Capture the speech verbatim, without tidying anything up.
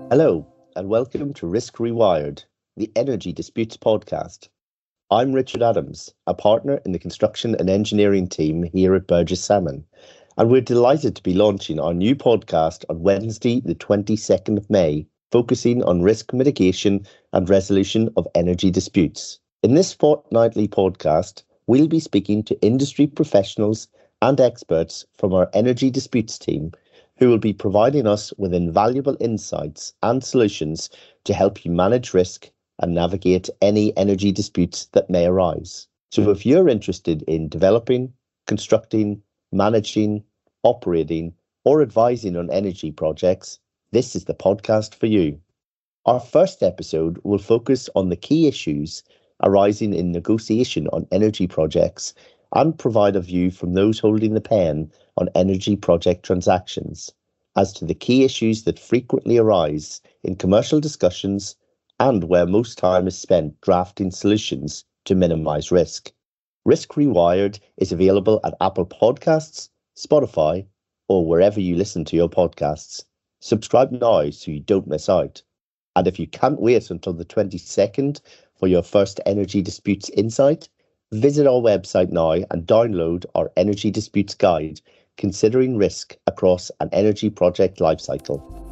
Hello, and welcome to Risk Rewired, the Energy Disputes podcast. I'm Richard Adams, a partner in the construction and engineering team here at Burgess Salmon, and we're delighted to be launching our new podcast on Wednesday, the twenty-second of May, focusing on risk mitigation and resolution of energy disputes. In this fortnightly podcast, we'll be speaking to industry professionals and experts from our energy disputes team who will be providing us with invaluable insights and solutions to help you manage risk and navigate any energy disputes that may arise. So if you're interested in developing, constructing, managing, operating, or advising on energy projects, this is the podcast for you. Our first episode will focus on the key issues arising in negotiation on energy projects and provide a view from those holding the pen on energy project transactions as to the key issues that frequently arise in commercial discussions and where most time is spent drafting solutions to minimise risk. Risk Rewired is available at Apple Podcasts, Spotify, or wherever you listen to your podcasts. Subscribe now so you don't miss out. And if you can't wait until the twenty-second for your first Energy Disputes Insight, visit our website now and download our Energy Disputes Guide, considering risk across an energy project lifecycle.